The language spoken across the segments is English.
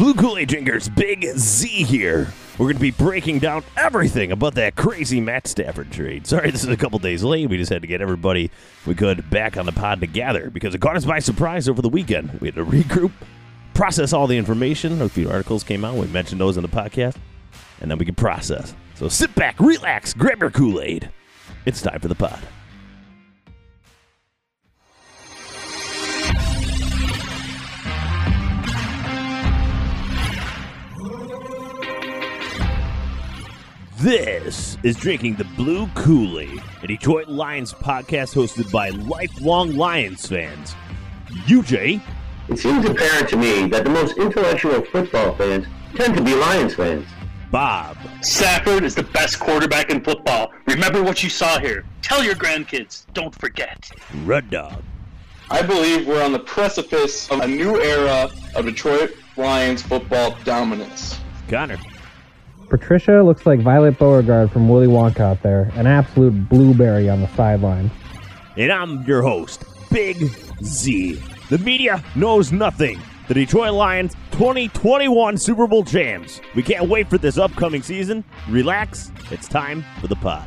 Blue Kool-Aid drinkers, Big Z here. We're going to be breaking down everything about that crazy Matt Stafford trade. Sorry, this is a couple days late. We just had to get everybody we could back on the pod together because it caught us by surprise over the weekend. We had to regroup, process all the information. A few articles came out. We mentioned those in the podcast, and then we can process. So sit back, relax, grab your Kool-Aid. It's time for the pod. This is Drinking the Blue Kool-Aid, a Detroit Lions podcast hosted by lifelong Lions fans. UJ. It seems apparent to me that the most intellectual football fans tend to be Lions fans. Bob. Stafford is the best quarterback in football. Remember what you saw here. Tell your grandkids. Don't forget. Red Dog. I believe we're on the precipice of a new era of Detroit Lions football dominance. Connor. Patricia looks like Violet Beauregard from Willy Wonka out there, an absolute blueberry on the sideline. And I'm your host, Big Z. The media knows nothing. The Detroit Lions 2021 Super Bowl champs. We can't wait for this upcoming season. Relax, it's time for the pod.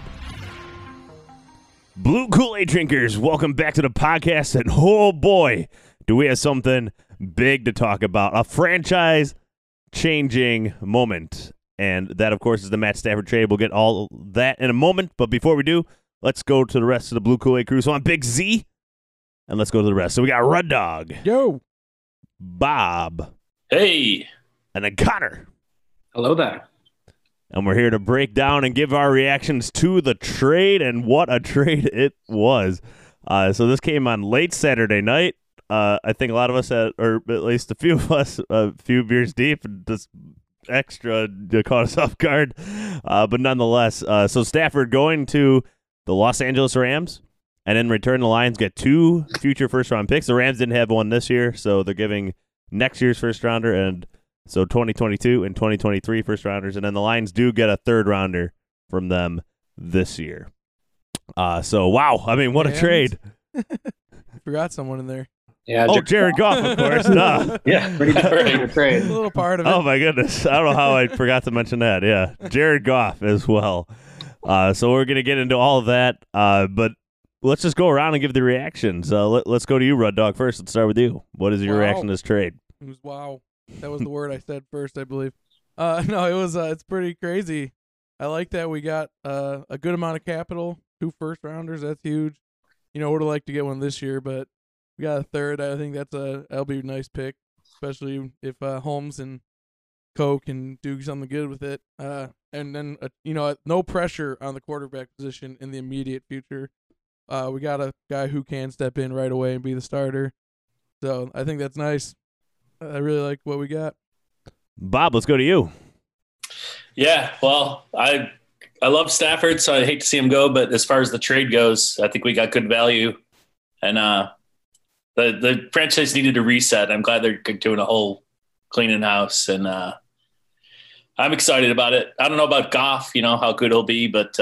Blue Kool-Aid drinkers, welcome back to the podcast. And oh boy, do we have something big to talk about. A franchise-changing moment. And that, of course, is the Matt Stafford trade. We'll get all that in a moment. But before we do, let's go to the rest of the Blue Kool-Aid crew. So I'm Big Z, and let's go to the rest. So we got Red Dog. Yo. Bob. Hey. And then Connor. Hello there. And we're here to break down and give our reactions to the trade, and what a trade it was. So this came on late Saturday night. I think a lot of us, or at least a few of us, a few beers deep, and just extra caught us off guard, but nonetheless, so Stafford going to the Los Angeles Rams, and in return the Lions get 2 future first-round picks. The Rams didn't have one this year, so they're giving next year's first-rounder, and so 2022 and 2023 first-rounders, and then the Lions do get a third-rounder from them this year. So, wow, I mean, what a trade. Forgot someone in there. Yeah, Jared Goff, of course. Duh. Yeah, pretty good trade. A little part of it. Oh, my goodness. I don't know how I forgot to mention that. Yeah, Jared Goff as well. So we're going to get into all of that, but let's just go around and give the reactions. Let's go to you, Red Dog, first. Let's start with you. What is your reaction to this trade? It was wow. That was the word I said first, I believe. No, it was. It's pretty crazy. I like that we got a good amount of capital, 2 first-rounders. That's huge. You know, would have liked to get one this year, but we got a third. I think that'll be a nice pick, especially if Holmes and Coe can do something good with it. And then, no pressure on the quarterback position in the immediate future. We got a guy who can step in right away and be the starter. So I think that's nice. I really like what we got. Bob, let's go to you. Yeah, well, I love Stafford, so I hate to see him go. But as far as the trade goes, I think we got good value. And the franchise needed a reset. I'm glad they're doing a whole cleaning house, and I'm excited about it. I don't know about Goff, how good he'll be, but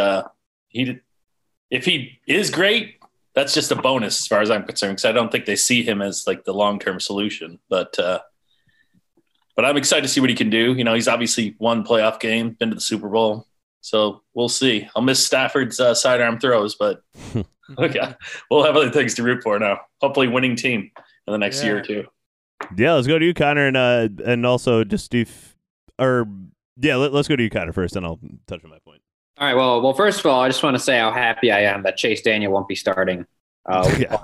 if he is great, that's just a bonus as far as I'm concerned, because I don't think they see him as like the long-term solution. But I'm excited to see what he can do. He's obviously won playoff game, been to the Super Bowl, so we'll see. I'll miss Stafford's sidearm throws, but okay, we'll have other things to root for now. Hopefully winning team in the next year or two. Yeah, let's go to you, Connor, and also just let's go to you, Connor, first, and I'll touch on my point. All right. Well, first of all, I just want to say how happy I am that Chase Daniel won't be starting. Right.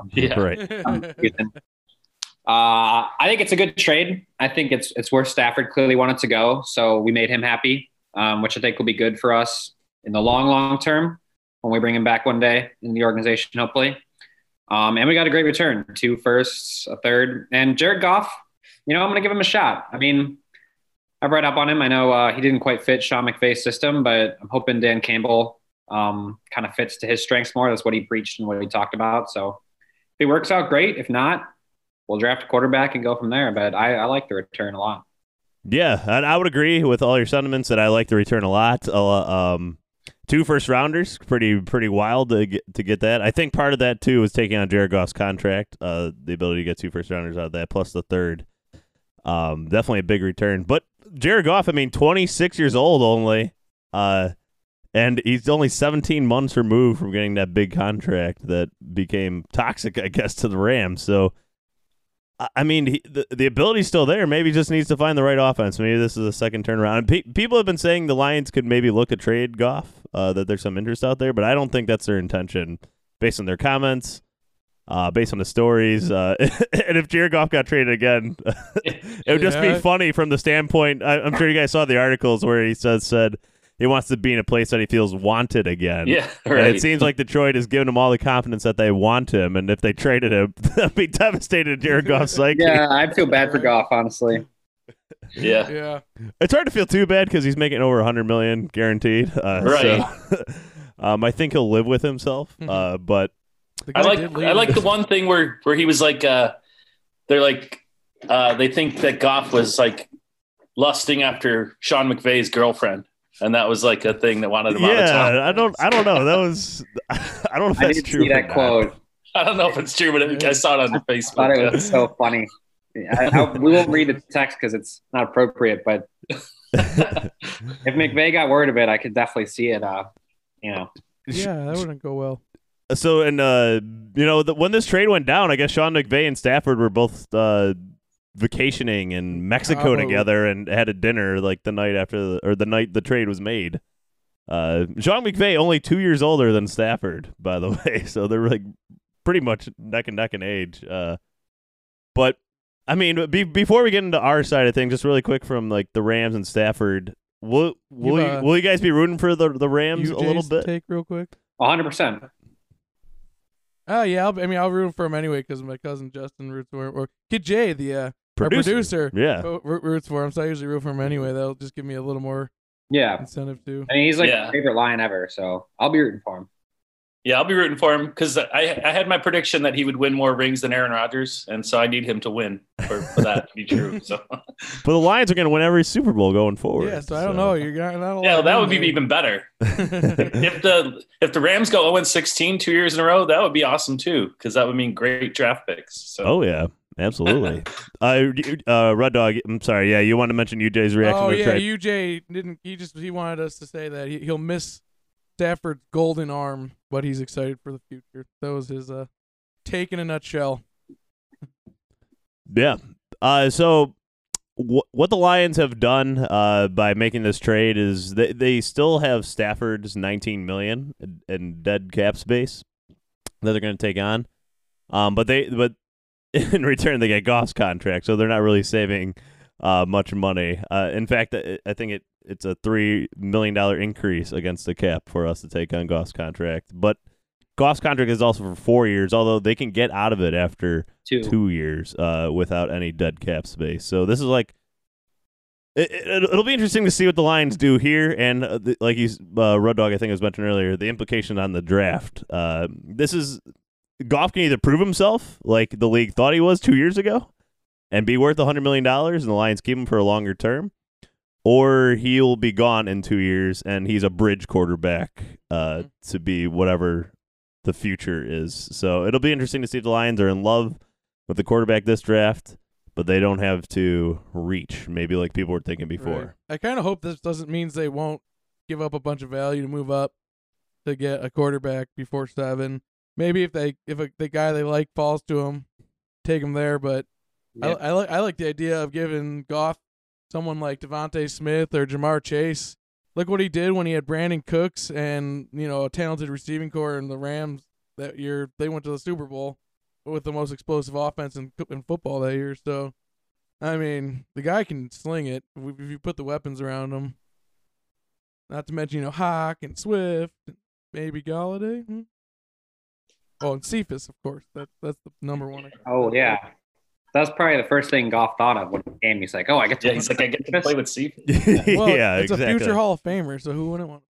I think it's a good trade. I think it's where Stafford clearly wanted to go, so we made him happy, which I think will be good for us in the long term when we bring him back one day in the organization, hopefully. And we got a great return, 2 firsts, a third, and Jared Goff. I'm going to give him a shot. I mean, I've read up on him. I know he didn't quite fit Sean McVay's system, but I'm hoping Dan Campbell kind of fits to his strengths more. That's what he preached and what he talked about. So if it works out, great. If not, we'll draft a quarterback and go from there. But I like the return a lot. Yeah, I would agree with all your sentiments that I like the return a lot. 2 first-rounders, pretty wild to get that. I think part of that, too, was taking on Jared Goff's contract, the ability to get 2 first-rounders out of that, plus the third. Definitely a big return. But Jared Goff, 26 years old only, and he's only 17 months removed from getting that big contract that became toxic, I guess, to the Rams. So, the ability's still there. Maybe he just needs to find the right offense. Maybe this is a second turnaround. And people have been saying the Lions could maybe look to trade Goff, that there's some interest out there, but I don't think that's their intention based on their comments. Based on the stories, and if Jared Goff got traded again, it would just be funny from the standpoint. I'm sure you guys saw the articles where he said he wants to be in a place that he feels wanted again. Yeah, right. And it seems like Detroit has given him all the confidence that they want him, and if they traded him, that'd be devastated to Jared Goff's psyche. Yeah, I feel bad for Goff, honestly. Yeah. It's hard to feel too bad because he's making over $100 million guaranteed. Right. So, I think he'll live with himself. But I like the one thing where he was like, they're like, they think that Goff was like lusting after Sean McVay's girlfriend, and that was like a thing that wanted him out of town. I don't know. That was I don't know if I that's did true. see that quote. I don't know if it's true, but I saw it on Facebook. I thought it was so funny. We won't read the text because it's not appropriate, but if McVay got word of it, I could definitely see it. Yeah, that wouldn't go well. So, and when this trade went down, I guess Sean McVay and Stafford were both vacationing in Mexico together and had a dinner like the night after the night the trade was made. Sean McVay only 2 years older than Stafford, by the way, so they're like pretty much neck and neck in age. But before we get into our side of things, just really quick from like the Rams and Stafford, will you guys be rooting for the Rams a little bit? Take real quick. 100%. Oh yeah, I'll root for him anyway because my cousin Justin roots for him, or Kid Jay, the our producer, roots for him. So I usually root for him anyway. That'll just give me a little more incentive too. I mean, he's like my favorite Lion ever, so I'll be rooting for him. Yeah, I'll be rooting for him because I had my prediction that he would win more rings than Aaron Rodgers, and so I need him to win for that to be true. So, but the Lions are going to win every Super Bowl going forward. Yeah, so I don't know. You're not allowed. Yeah, that would be even better. if the Rams go 0-16 2 years in a row, that would be awesome too, because that would mean great draft picks. So. Oh yeah, absolutely. Red Dog. I'm sorry. Yeah, you wanted to mention UJ's reaction. Oh yeah, UJ didn't. He wanted us to say that he'll miss Stafford's golden arm, but he's excited for the future. That was his take in a nutshell. Yeah. So what the Lions have done by making this trade is they still have Stafford's $19 million in dead cap space that they're going to take on. But in return they get Goff's contract, so they're not really saving much money. In fact, I think it's a $3 million increase against the cap for us to take on Goff's contract. But Goff's contract is also for 4 years, although they can get out of it after 2 years without any dead cap space. So this is like it'll be interesting to see what the Lions do here, and like Red Dog I think was mentioned earlier, the implication on the draft. This is Goff can either prove himself like the league thought he was 2 years ago and be worth $100 million, and the Lions keep him for a longer term, or he'll be gone in 2 years and he's a bridge quarterback to be whatever the future is. So it'll be interesting to see if the Lions are in love with the quarterback this draft, but they don't have to reach, maybe like people were thinking before. Right. I kind of hope this doesn't mean they won't give up a bunch of value to move up to get a quarterback before 7. Maybe if the guy they like falls to them, take him there. But I like the idea of giving Goff someone like Devontae Smith or Jamar Chase. Look what he did when he had Brandon Cooks and a talented receiving corps in the Rams that year. They went to the Super Bowl with the most explosive offense in football that year. So, the guy can sling it if you put the weapons around him. Not to mention, Hawk and Swift, and maybe Galladay. Oh, and Cephas, of course. That's the number one. Oh yeah, that's probably the first thing Goff thought of when he came. He's like, "Oh, I get to." He's like, "I get to play with Cephas." Well, yeah, it's exactly. a future Hall of Famer, so who wouldn't want?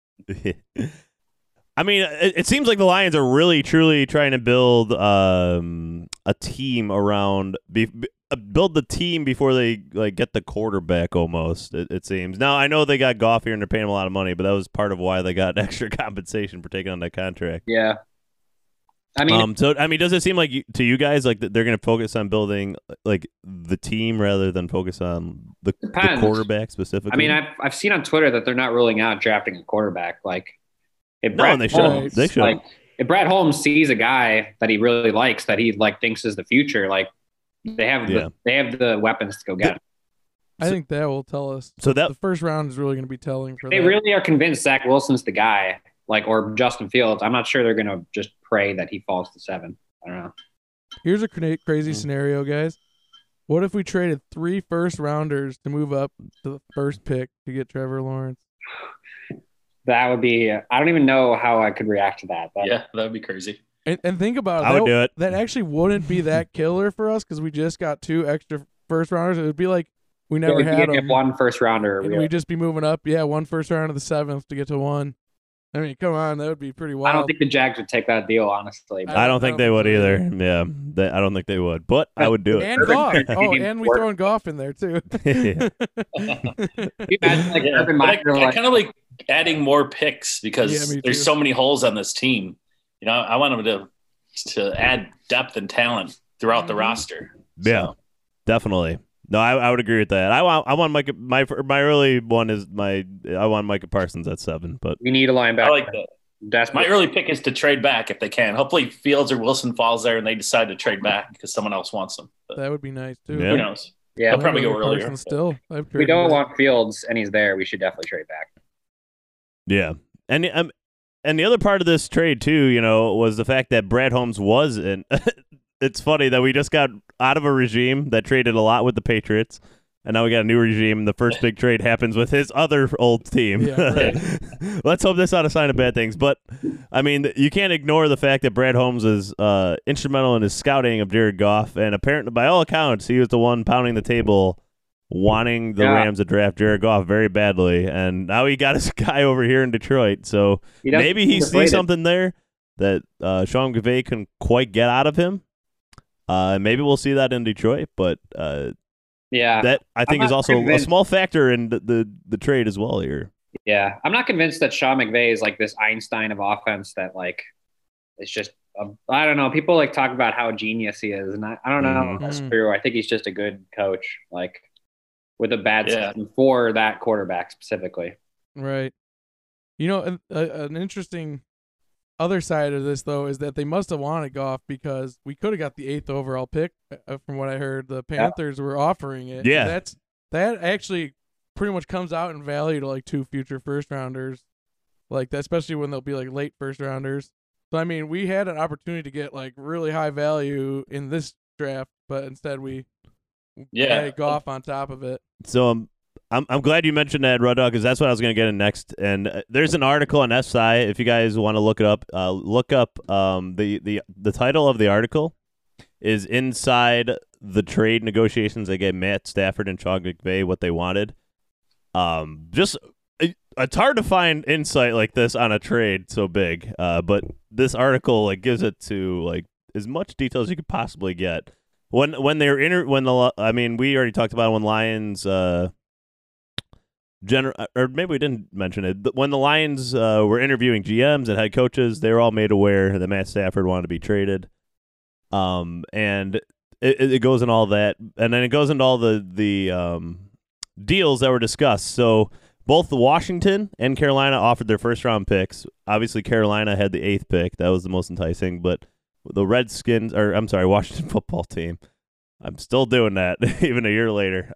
It seems like the Lions are really, truly trying to build a team around, build the team before they get the quarterback. Almost, it seems. Now I know they got Goff here and they're paying him a lot of money, but that was part of why they got extra compensation for taking on that contract. Yeah, I mean, So I mean, does it seem like to you guys like that they're going to focus on building like the team rather than focus on the quarterback specifically? I mean, I've seen on Twitter that they're not ruling out drafting a quarterback. Like, if No, and they should. They should. Like, if Brad Holmes sees a guy that he really likes, that he like thinks is the future, like they have the weapons to go get him. I think that will tell us. So that the first round is really going to be telling for They that. really are convinced Zach Wilson's the guy, like, or Justin Fields. I'm not sure they're going to just pray that he falls to 7. I don't know. Here's a crazy scenario, guys. What if we traded 3 first-rounders to move up to the first pick to get Trevor Lawrence? That would be. I don't even know how I could react to that. Yeah, that would be crazy. And think about it. I would do it. That actually wouldn't be that killer for us because we just got 2 extra first-rounders. It would be like we never had them. One first rounder. And we'd just be moving up. Yeah, 1 first round to the 7th to get to 1. I mean, come on, that would be pretty wild. I don't think the Jags would take that deal, honestly. I don't think they would either. Yeah, I don't think they would, but I would do it. And Goff. Oh, and we throwing Goff in there too. I kind of like adding more picks because me there's too. so many holes on this team. You know, I want them to add depth and talent throughout the roster. Yeah, So, definitely. No, I would agree with that. I want Micah. My early one is I want Micah Parsons at 7, but we need a linebacker. I like that. Desperate. My early pick is to trade back if they can. Hopefully Fields or Wilson falls there and they decide to trade back because someone else wants them. But That would be nice too. Yeah. who knows? Yeah, They'll probably go Parsons earlier. Still, if we don't want Fields and he's there, we should definitely trade back. yeah. And the other part of this trade too, you know, was the fact that Brad Holmes was in. It's funny that we just got out of a regime that traded a lot with the Patriots, and now we got a new regime. The first big trade happens with his other old team. Yeah, right. Let's hope that's not a sign of bad things. But, I mean, you can't ignore the fact that Brad Holmes is instrumental in his scouting of Jared Goff, and apparently, by all accounts, he was the one pounding the table wanting the Rams to draft Jared Goff very badly, and now he got his guy over here in Detroit. So maybe he sees something there that Sean McVay can quite get out of him. Maybe we'll see that in Detroit, but that I think is also a small factor in the trade as well here. Yeah, I'm not convinced that Sean McVay is like this Einstein of offense that like it's just I don't know. People like talk about how genius he is, and I don't know if that's true. I think he's just a good coach, like with a bad system for that quarterback specifically. Right. You know, an interesting other side of this though is that they must have wanted Goff because we could have got the 8th overall pick. From what I heard, the Panthers were offering it. Yeah, that actually pretty much comes out in value to like 2 future first rounders, like that, especially when they'll be like late first rounders. So I mean, we had an opportunity to get like really high value in this draft, but instead we added Goff on top of it. So I'm glad you mentioned that, Rud Dog, because that's what I was going to get in next. And there's an article on SI if you guys want to look it up. Look up the title of the article is Inside the Trade Negotiations. They gave Matt Stafford and Sean McVay what they wanted. It's hard to find insight like this on a trade so big, but this article like gives it to like as much detail as you could possibly get. When they were we already talked about when Lions or maybe we didn't mention it, but when the Lions were interviewing GMs and head coaches, they were all made aware that Matt Stafford wanted to be traded. And it goes in all that, and then it goes into all the deals that were discussed. So both Washington and Carolina offered their first-round picks. Obviously, Carolina had the 8th pick. That was the most enticing. But the Washington football team, I'm still doing that even a year later,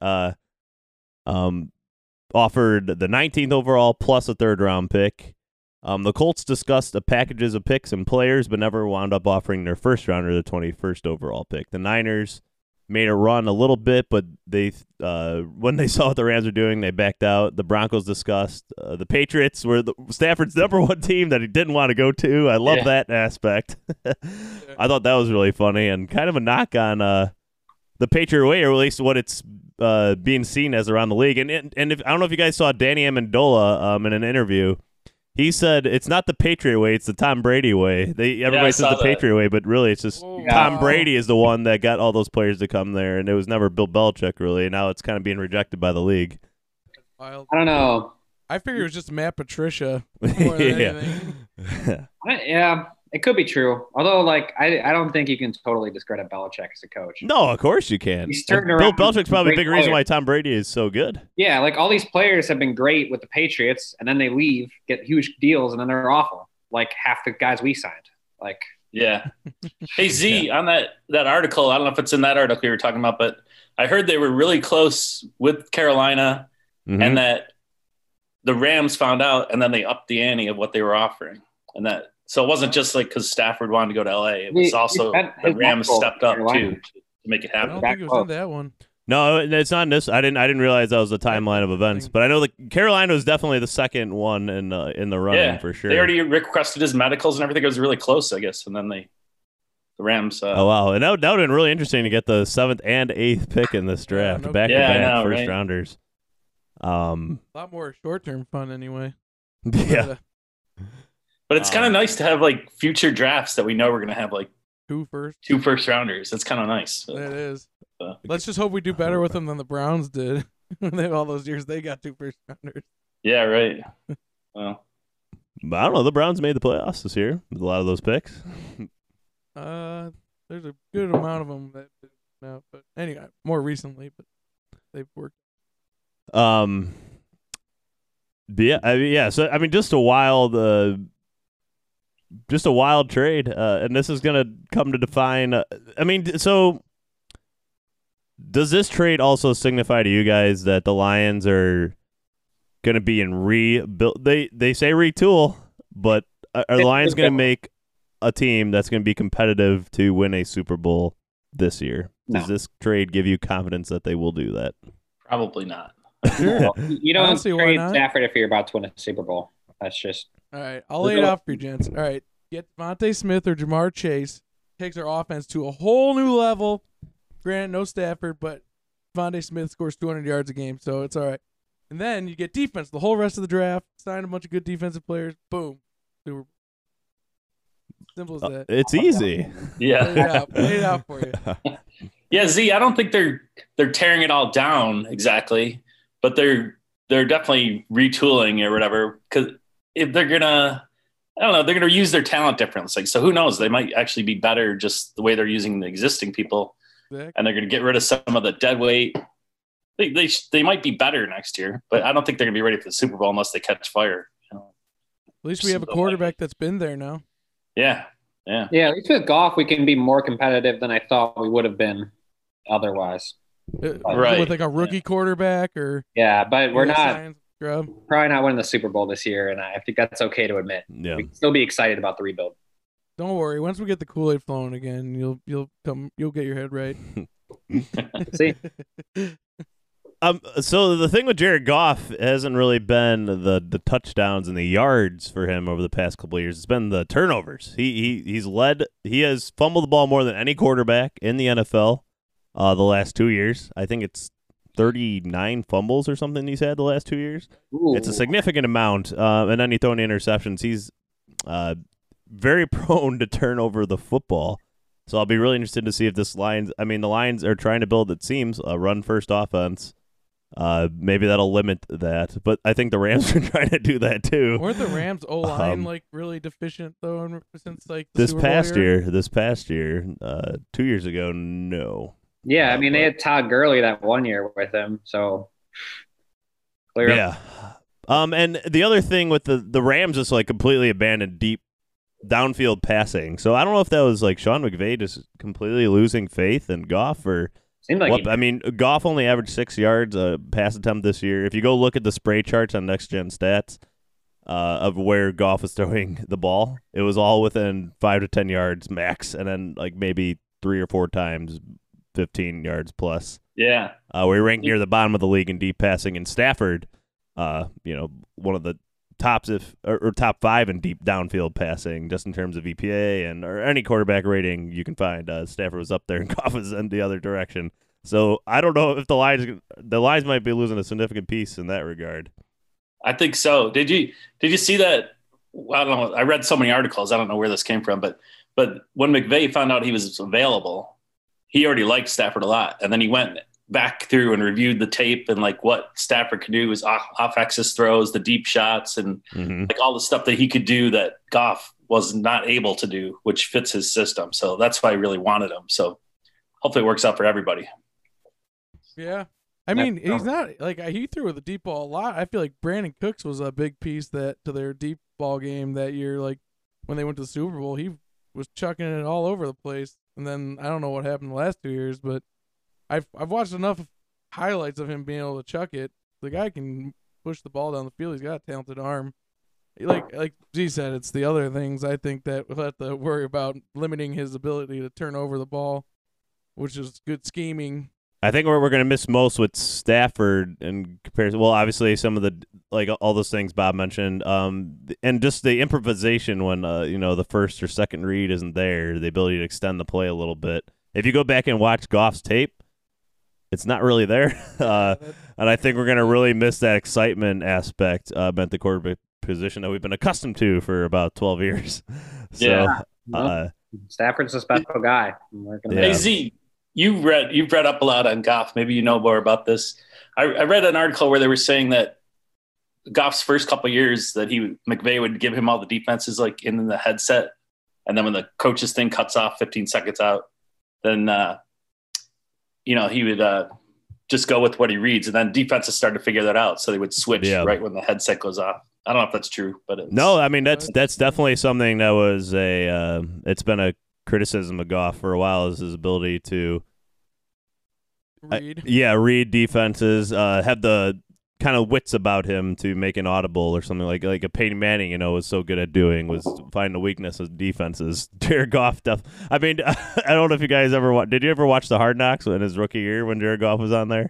offered the 19th overall plus a third-round pick. The Colts discussed the packages of picks and players, but never wound up offering their first-rounder the 21st overall pick. The Niners made a run a little bit, but they when they saw what the Rams were doing, they backed out. The Broncos discussed. The Patriots were Stafford's number one team that he didn't want to go to. I love that aspect. I thought that was really funny and kind of a knock on the Patriot way, or at least what it's being seen as around the league. And if, I don't know if you guys saw Danny Amendola in an interview. He said it's not the Patriot way, it's the Tom Brady way. Everybody says the Patriot way, but really it's just Tom Brady is the one that got all those players to come there, and it was never Bill Belichick, really. And now it's kind of being rejected by the league. Wild. I don't know. I figured it was just Matt Patricia more than anything. Yeah, It could be true. Although, like, I don't think you can totally discredit Belichick as a coach. No, of course you can. He's turned And around Bill Belichick's probably a great big reason why players. Tom Brady is so good. Yeah, like all these players have been great with the Patriots, and then they leave, get huge deals, and then they're awful. Like half the guys we signed. Like, Yeah. Hey, Z, on that article, I don't know if it's in that article you were talking about, but I heard they were really close with Carolina Mhm. and that the Rams found out and then they upped the ante of what they were offering. And that, so it wasn't just like because Stafford wanted to go to LA. It was also the Rams stepped up too to make it I happen. don't think it was in that one. No, it's not in this. I didn't realize that was the timeline of events, but I know that Carolina was definitely the second one in the running Yeah, for sure. they already requested his medicals and everything. It was really close, I guess. And then the Rams. Oh wow, and that would have been really interesting to get the 7th and 8th pick in this draft, no back to kidding. back Yeah, I know, first right? rounders. A lot more short-term fun anyway. Yeah, But it's kind of nice to have like future drafts that we know we're going to have like Two first. 2 first rounders. It's kind of nice. That is. Uh, Let's just hope we do better with them than the Browns did. They all those years they got 2 first rounders. Yeah, right. Well, but I don't know. The Browns made the playoffs this year with a lot of those picks. There's a good amount of them that no, but anyway, more recently, but they've worked. But yeah, So I mean, just a wild trade, and this is gonna come to define. I mean, so does this trade also signify to you guys that the Lions are gonna be in rebuild? They say retool, but are the Lions gonna make a team that's gonna be competitive to win a Super Bowl this year? No. Does this trade give you confidence that they will do that? probably not. you I don't don't see why trade not. Stafford if you're about to win a Super Bowl. That's just All right, I'll lay it out for you, gents. All right, get Devontae Smith or Jamar Chase, takes our offense to a whole new level. Granted, no Stafford, but Devontae Smith scores 200 yards a game, so it's all right. And then you get defense the whole rest of the draft, sign a bunch of good defensive players, boom. Super Bowl. Simple as that. It's easy. Yeah. Lay it out for you. Yeah, Z, I don't think they're tearing it all down exactly, but they're definitely retooling or whatever. Because if they're gonna, I don't know, they're gonna use their talent differently. So who knows? They might actually be better just the way they're using the existing people, and they're gonna get rid of some of the dead weight. They might be better next year, but I don't think they're gonna be ready for the Super Bowl unless they catch fire. You know? At least we have a quarterback that's been there now. Yeah, yeah. yeah. At least with golf, we can be more competitive than I thought we would have been otherwise. Right. With like a rookie quarterback or Yeah, but we're not science scrub. probably not winning the Super Bowl this year, and I think that's okay to admit. Yeah. We can still be excited about the rebuild. Don't worry. Once we get the Kool-Aid flowing again, you'll get your head right. See, So the thing with Jared Goff hasn't really been the touchdowns and the yards for him over the past couple of years. It's been the turnovers. He has fumbled the ball more than any quarterback in the NFL the last 2 years. I think it's 39 fumbles or something he's had the last 2 years. Ooh. It's a significant amount. And then he throwing interceptions. He's very prone to turn over the football. So I'll be really interested to see if the Lions are trying to build, it seems, a run-first offense. Maybe that'll limit that. But I think the Rams are trying to do that too. Weren't the Rams O-line like really deficient though since like the This Super Bowl past year, 2 years ago, no. Yeah, I mean, they had Todd Gurley that 1 year with him, so clear up. Yeah. And the other thing with the Rams is like completely abandoned deep downfield passing. So I don't know if that was like Sean McVay just completely losing faith in Goff or Seemed like what. I mean, Goff only averaged 6 yards pass attempt this year. If you go look at the spray charts on Next Gen Stats of where Goff was throwing the ball, it was all within 5 to 10 yards max, and then like maybe 3 or 4 times 15 yards plus. Yeah. We ranked near the bottom of the league in deep passing. And Stafford, one of the tops or top 5 in deep downfield passing, just in terms of EPA or any quarterback rating you can find. Stafford was up there, and Goff was in the other direction. So I don't know if the Lions might be losing a significant piece in that regard. I think so. Did you see that? I don't know. I read so many articles. I don't know where this came from, but when McVay found out he was available, he already liked Stafford a lot, and then he went back through and reviewed the tape and like what Stafford could do, his off axis throws, the deep shots, and like all the stuff that he could do that Goff was not able to do, which fits his system. So that's why I really wanted him. So hopefully it works out for everybody. Yeah. I mean, he's not like he threw the deep ball a lot. I feel like Brandon Cooks was a big piece to their deep ball game that year. Like when they went to the Super Bowl, he was chucking it all over the place. And then I don't know what happened the last 2 years, but I've watched enough highlights of him being able to chuck it. The guy can push the ball down the field. He's got a talented arm. Like G said, it's the other things I think that we'll have to worry about, limiting his ability to turn over the ball, which is good scheming. I think what we're going to miss most with Stafford in comparison, well, obviously some of the, like all those things Bob mentioned, and just the improvisation when, the first or second read isn't there, the ability to extend the play a little bit. If you go back and watch Goff's tape, it's not really there. And I think we're going to really miss that excitement aspect at the quarterback position that we've been accustomed to for about 12 years. Stafford's a special guy. Hey, Z, you've read up a lot on Goff. Maybe you know more about this. I read an article where they were saying that Goff's first couple of years that McVay would give him all the defenses like in the headset, and then when the coach's thing cuts off 15 seconds out, then he would just go with what he reads, and then defenses started to figure that out, so they would switch right when the headset goes off. I don't know if that's true, but no, I mean that's definitely something that was it's been a criticism of Goff for a while, is his ability to read defenses, have the kind of wits about him to make an audible or something like a Peyton Manning, was so good at doing, was find the weakness of defenses. Jared Goff, I mean, I don't know if you guys did you ever watch the Hard Knocks in his rookie year when Jared Goff was on there?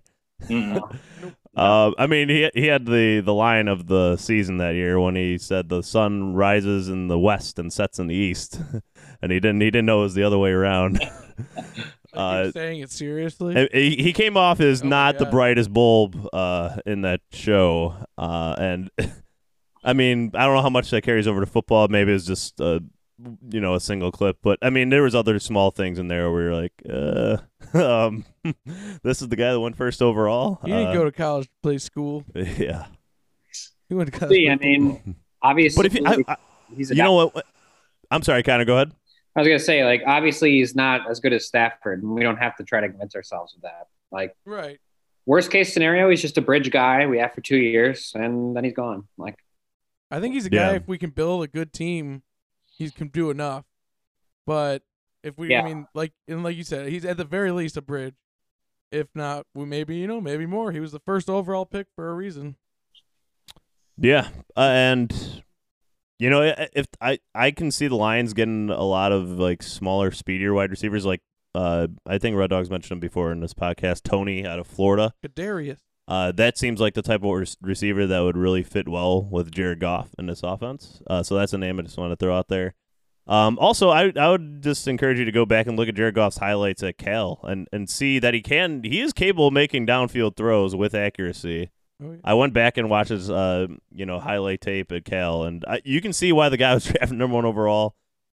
I mean, he had the line of the season that year when he said the sun rises in the west and sets in the east, and he didn't know it was the other way around. Saying it seriously. He came off as not the brightest bulb in that show, and I mean, I don't know how much that carries over to football. Maybe it's just a single clip, but I mean, there was other small things in there where you're like, this is the guy that went first overall. He didn't go to college to play school. Yeah, he went to college. I mean, obviously, but if he's a what? I'm sorry, Connor, go ahead. I was gonna say, like, obviously he's not as good as Stafford, and we don't have to try to convince ourselves of that. Like, right. Worst case scenario, he's just a bridge guy we have for 2 years, and then he's gone. Like, I think he's a guy. If we can build a good team, he can do enough. But if we, I mean, like you said, he's at the very least a bridge. If not, maybe more. He was the first overall pick for a reason. Yeah, and. If I can see the Lions getting a lot of like smaller, speedier wide receivers, like I think Red Dogs mentioned him before in this podcast, Tony out of Florida. Kadarius. That seems like the type of receiver that would really fit well with Jared Goff in this offense. So that's a name I just want to throw out there. Also, I would just encourage you to go back and look at Jared Goff's highlights at Cal and see that he is capable of making downfield throws with accuracy. Oh, yeah. I went back and watched his, highlight tape at Cal, and you can see why the guy was drafted number 1 overall.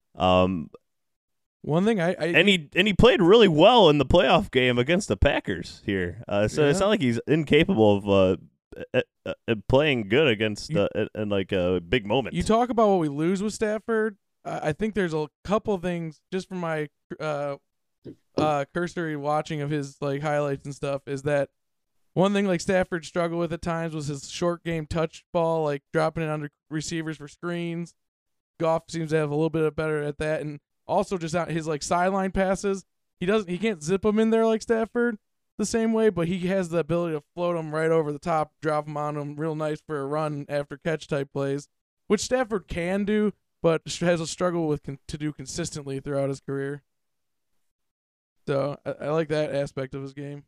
One thing and he played really well in the playoff game against the Packers here. It's not like he's incapable of playing good against in big moments. You talk about what we lose with Stafford. I think there's a couple things just from my cursory watching of his like highlights and stuff is that. One thing like Stafford struggled with at times was his short game touch ball, like dropping it under receivers for screens. Goff seems to have a little bit better at that, and also just out his like sideline passes. He can't zip them in there like Stafford the same way, but he has the ability to float them right over the top, drop them on them real nice for a run after catch type plays, which Stafford can do, but has a struggle with to do consistently throughout his career. So I like that aspect of his game.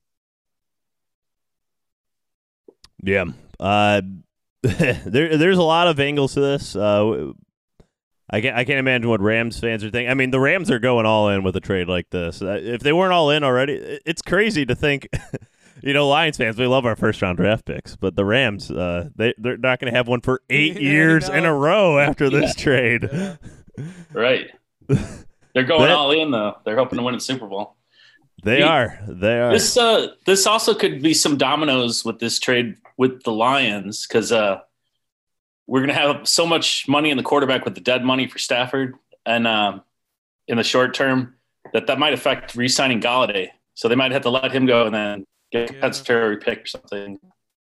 Yeah, there's a lot of angles to this. I can't imagine what Rams fans are thinking. I mean, the Rams are going all in with a trade like this. If they weren't all in already, it's crazy to think. Lions fans, we love our first round draft picks, but the Rams, they're not going to have one for 8 years in a row after this trade. Right. They're going all in though. They're hoping to win a Super Bowl. They are. This also could be some dominoes with this trade with the Lions because we're going to have so much money in the quarterback with the dead money for Stafford and in the short term that might affect re-signing Galladay. So they might have to let him go and then get a compensatory pick or something.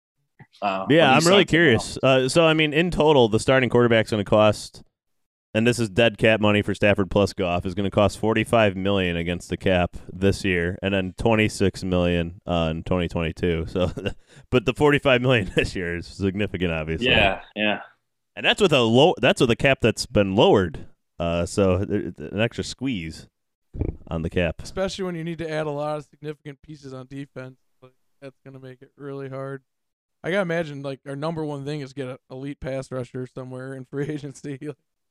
I'm really curious. So, I mean, in total, the starting quarterback's going to cost, and this is dead cap money for Stafford plus Goff, is going to cost $45 million against the cap this year, and then $26 million in 2022. So, but the $45 million this year is significant, obviously. Yeah. And that's with a cap that's been lowered. So an extra squeeze on the cap, especially when you need to add a lot of significant pieces on defense. Like, that's going to make it really hard. I gotta imagine like our number one thing is get an elite pass rusher somewhere in free agency.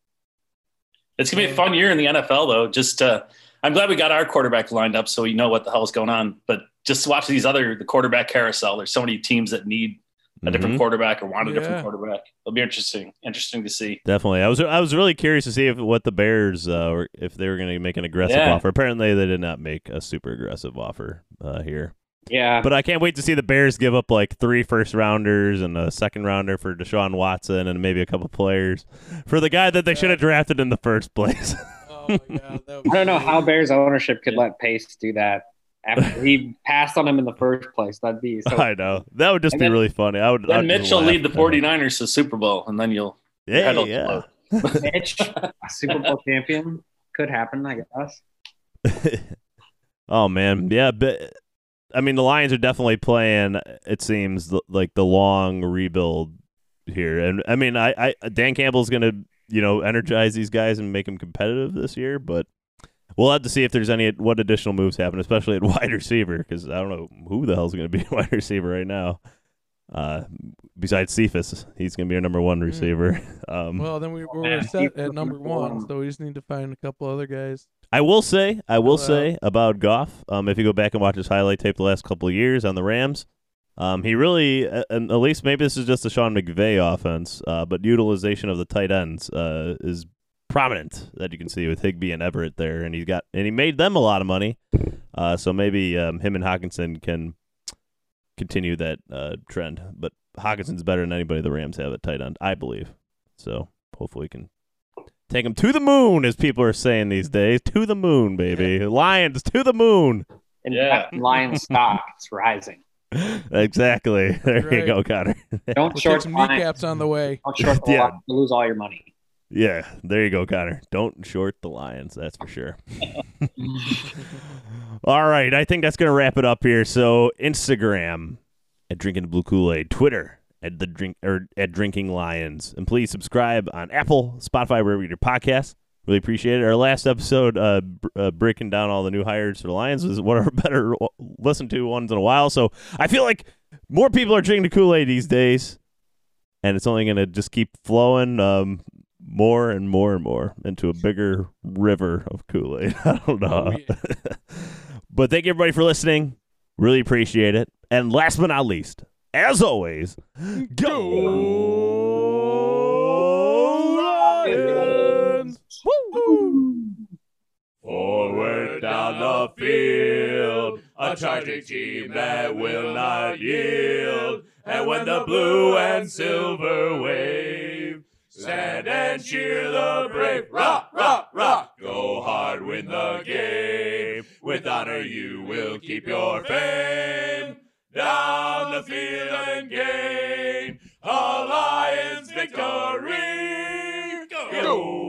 It's gonna be a fun year in the NFL, though. Just I'm glad we got our quarterback lined up so we know what the hell is going on. But just to watch the quarterback carousel. There's so many teams that need a different quarterback or want a different quarterback. It'll be interesting to see. Definitely. I was really curious to see what the Bears or if they were going to make an aggressive offer. Apparently, they did not make a super aggressive offer here. Yeah. But I can't wait to see the Bears give up like 3 first-rounders and a second-rounder for Deshaun Watson and maybe a couple players for the guy that they should have drafted in the first place. Oh my God, I don't know how Bears ownership could let Pace do that after he passed on him in the first place. That'd be so. I know. That would just be really funny. Then Mitch will lead the 49ers to the Super Bowl, and then you'll Mitch, a Super Bowl champion, could happen, I guess. Oh man, yeah, but I mean the Lions are definitely playing. It seems like the long rebuild here, and I mean, I Dan Campbell's gonna energize these guys and make them competitive this year, but we'll have to see if there's what additional moves happen, especially at wide receiver, because I don't know who the hell's going to be a wide receiver right now. Besides Cephas, he's going to be our number 1 receiver. Well, then we're set at number 1, so we just need to find a couple other guys. I will say about Goff, if you go back and watch his highlight tape the last couple of years on the Rams, he really, and at least maybe this is just the Sean McVay offense, but utilization of the tight ends is prominent that you can see with Higbee and Everett there, and he made them a lot of money. So maybe him and Hockenson can continue that trend. But Hawkinson's better than anybody the Rams have at tight end, I believe. So hopefully we can take him to the moon, as people are saying these days. To the moon, baby. Lions to the moon. And Lions stock is rising. Exactly. There you go, Connor. Don't short some kneecaps on the way. Don't short the Lions. You'll lose all your money. Yeah, there you go, Connor. Don't short the Lions, that's for sure. All right, I think that's going to wrap it up here. So Instagram at Drinking the Blue Kool-Aid, Twitter at Drinking Lions, and please subscribe on Apple, Spotify, wherever you get your podcasts. Really appreciate it. Our last episode, breaking down all the new hires for the Lions, was one of our better listened to ones in a while. So I feel like more people are drinking the Kool-Aid these days, and it's only going to just keep flowing. More and more and more into a bigger river of Kool-Aid. I don't know. Oh, yeah. But thank you, everybody, for listening. Really appreciate it. And last but not least, as always, go Lions! Woo! Forward down the field, a charging team that will not yield. And when the blue and silver wave, stand and cheer the brave. Rock, rock, rock. Go hard, win the game. With honor you will keep your fame. Down the field and gain a Lions victory. Go!